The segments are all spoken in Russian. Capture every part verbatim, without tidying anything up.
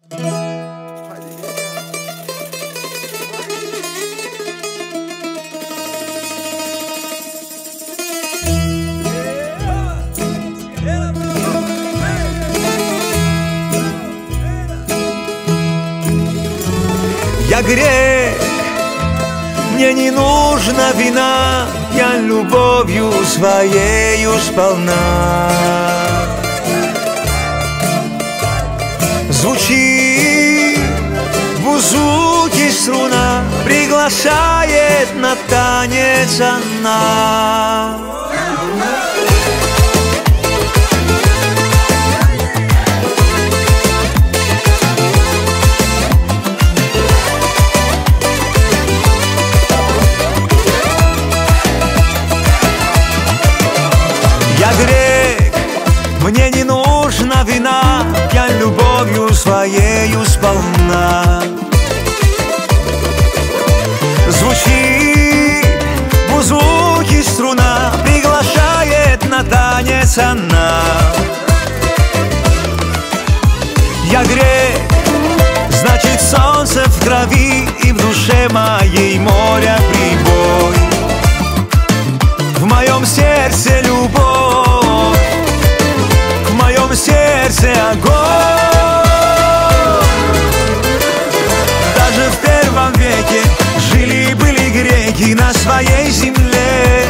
Я грех, мне не нужна вина, я любовью своею сполна. Звучит в бузуке струна, приглашает на танец она. Я грех, мне не нужна вина, я любовью своею сполна. Звучит в музыке струна, приглашает на танец она. Я грех, значит солнце в крови, и в душе моей моря прибой. В моем сердце любовь, в моем сердце огонь. Даже в первом веке жили-были греки на своей земле.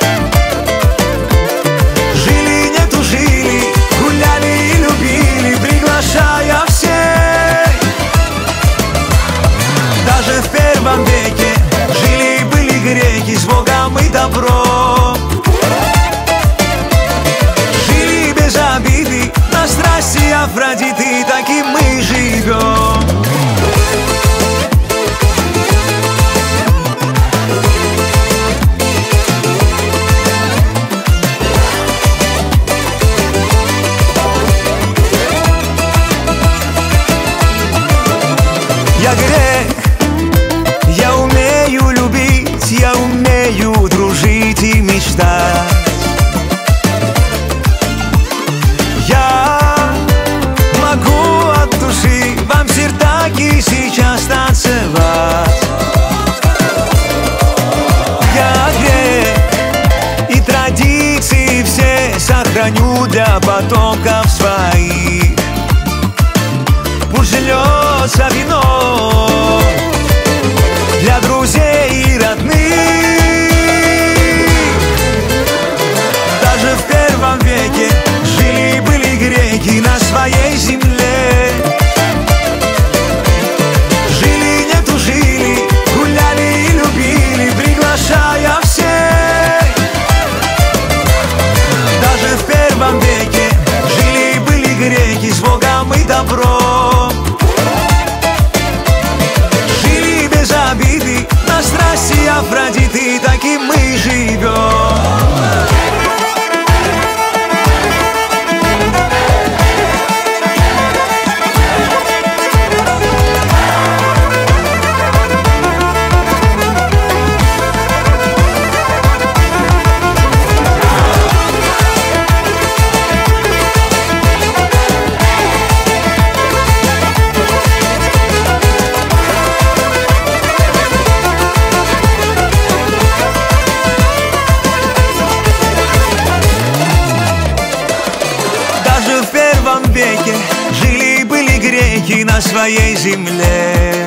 Жили, не тужили, гуляли и любили, приглашая всех. Даже в первом веке жили-были греки с Богом и добром. Жили без обиды, на страсти Афродиты, так и мы живем. Я грех, я умею любить, я умею дружить и мечтать. Я могу от души вам сердаки сейчас танцевать. Я грех, и традиции все сохраню для потомков своих. Пусть льется вино для друзей и родных. Даже в первом веке жили-были греки на своей земле. Жили, не тужили, гуляли и любили, приглашая всех. Даже в первом веке жили-были греки с Богом и добром. Жили без обиды, на страсти Афродиты, так и мы живем. Веке жили-были греки на своей земле.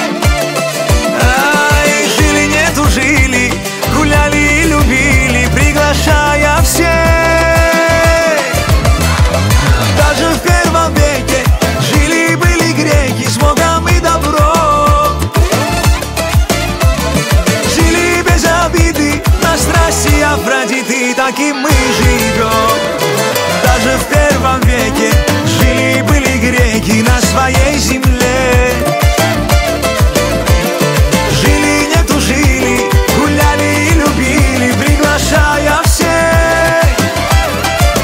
Ай, жили, не тужили, гуляли и любили, приглашая всех. Даже в первом веке жили-были греки с Богом и добром. Жили без обиды, на страсти Афродиты, так и мы живем. Даже в первом веке жили-были греки на своей земле. Жили, не тужили, гуляли и любили, приглашая всех.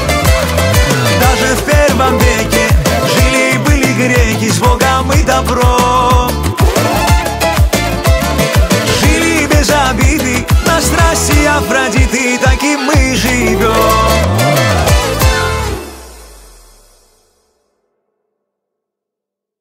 Даже в первом веке жили-были греки с Богом и добром.